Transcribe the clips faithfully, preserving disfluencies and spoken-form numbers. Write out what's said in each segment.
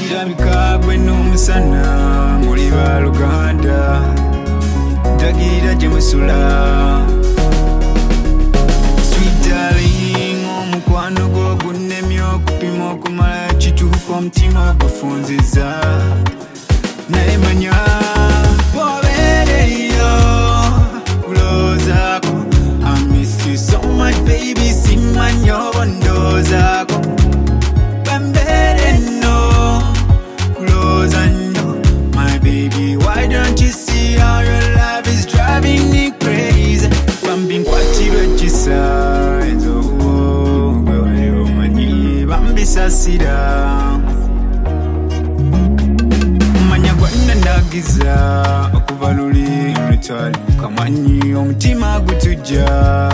Kirabika gwe n'omusana muli baluganda ndagira gye musula. Sweet darling, omukwano gwo gunnemye okupima okumala kituuka omutima ogufunziza. Naye manya bw'obeereyo kulowoozako. I miss you so much baby, simanyi oba ondowoozaako. Bambeere nno kulowooza nnyo my baby, why don't you see how your love is driving me crazy. Bambi nkwatirwa ekisa enzowo gwe wali omanyi bambisasira. Manya gwanna ndagiza okuva luli lutwali mukamanyi omutima gutujja.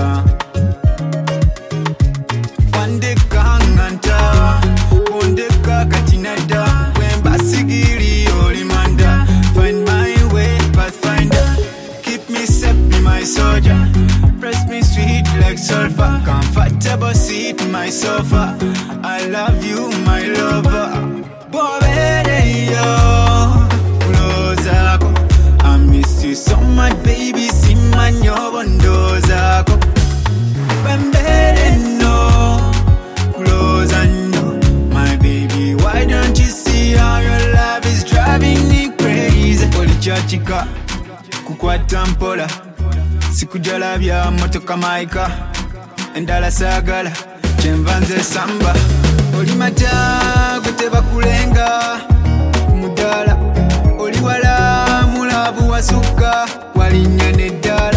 Wandeka nganta ondeka kati nadda bwemba sigiri olimanda. Find my way pathfinder, keep me safe be my soldier. Press me sweet like sulfur, comfortable seat my sofa. I love you my lover. Bw'obeereyo kulowoozako. I miss you so much baby, simanyi oba ondowoozaako. Bambeere nno kulowooza nnyo my baby, why don't you see how your love is driving me crazy. Oli kyakika kukwata mpola, sikujalabya motoka maika endala saagala kyenva nze samba. Oli mata gwe tebakulenga ku mudaala, oli wala mulabu wasukka walinnya n'eddala.